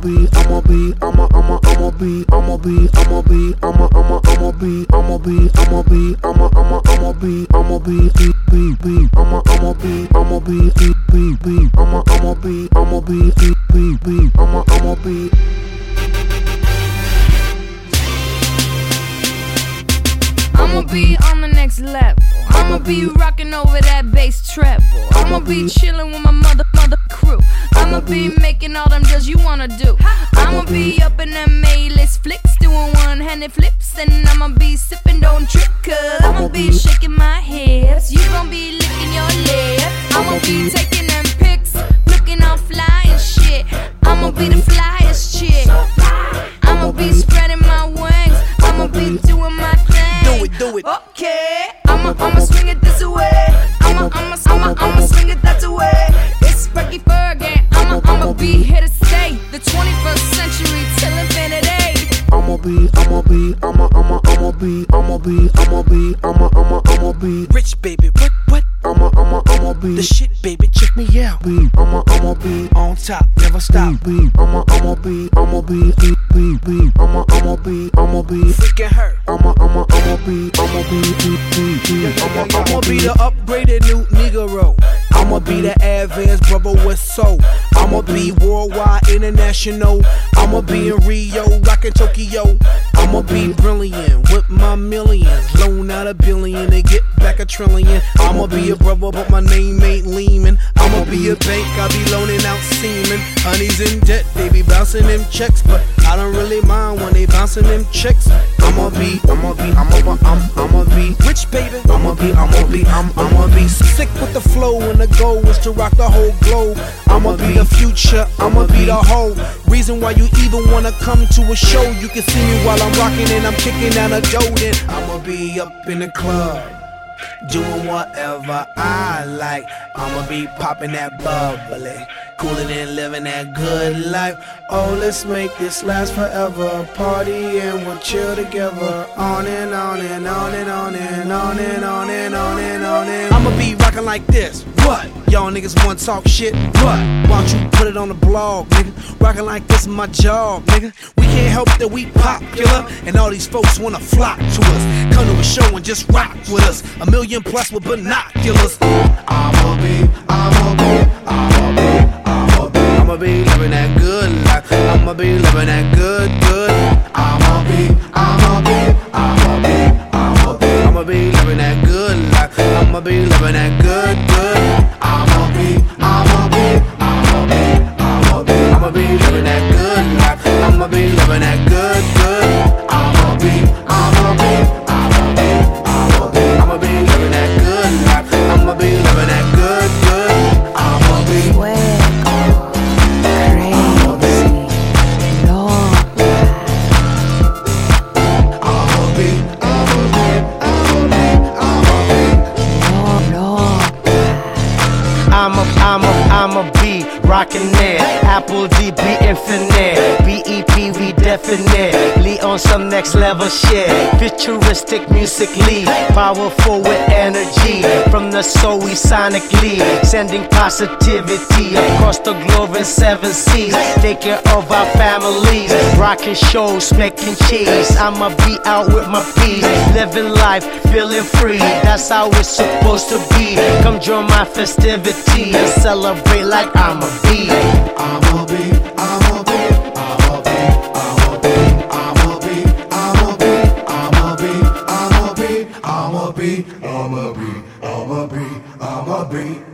be, I'ma be, I'ma be, I'ma be, I'ma be, I'ma be, I'ma be, I'ma be, I'ma be, I'ma be, I'ma be, be, I'ma be, I'ma be, be, I'ma be, I'ma be, be, I'ma be. I'ma be on the next level. I'ma be rocking over that bass treble. I'ma be chilling with my mother crew. I'ma be making all them deals you wanna do. I'ma be up in them A-list flicks, doing one-handed flips, and I'ma be sipping, don't trip, cause I'ma be shaking my hips. You gon' be licking your lips. I'ma be taking them pics, looking all fly and shit. I'ma be the flyest chick. I'ma be spreading my wings. I'ma be doing my thing. Do it. Okay, I'ma swing it this way. I'ma swing it that way. It's Frankie Fergie. I'ma be here to stay. The 21st century till infinity. I'ma be Rich baby, what? I'ma be The shit, baby, check me out. I'ma be On top, never stop. I'ma be Freaking her. I'ma be I'ma be the upgraded new Negro. I'ma be the advanced brother with soul. I'ma be worldwide, international. I'ma be in Rio, rockin' Tokyo. I'ma be brilliant with my millions. Loan out $1 billion to get back $1 trillion. I'ma be a brother, but my name ain't Lehman. I'ma be a bank, I be loaning out semen. Honey's in debt, they be bouncing them checks, but I don't really mind when they bouncing them checks. I'ma be rich, baby. I'ma be sick with the flow, and the goal is to rock the whole globe. I'ma be the future, I'ma be the whole reason why you even wanna come to a show. You can see me while I'm rocking and I'm kicking down a dough. Then I'ma be up in the club, doing whatever I like. I'ma be popping that bubbly, cooling and living that good life. Oh, let's make this last forever. Party and we'll chill together. On and on and on and on and on and on and on and on and. I'ma be rocking like this. What? Y'all niggas wanna talk shit? What? Why don't you put it on the blog, nigga? Rocking like this is my job, nigga. We can't help that we popular, and all these folks wanna flock to us. Come to a show and just rock with us. 1 million plus with binoculars. I'ma be living that good life. I'ma be living that good. I'ma be living that good life. I'ma be living that good. I'ma be living that good life. I'ma be living that good. I'ma be living that good life. I'ma be living that good. I'ma be I'ma be rockin' it. Apple DB infinite. BEP we definitely on some next level shit. Futuristic musically, powerful with energy. From the soul we sonically sending positivity across the globe in 7 seas. Take care of our families, rocking shows, making cheese. I'ma be out with my peace, living life, feeling free. That's how it's supposed to be. Come join my festivity and celebrate like I'ma be. I'ma be. I'ma be.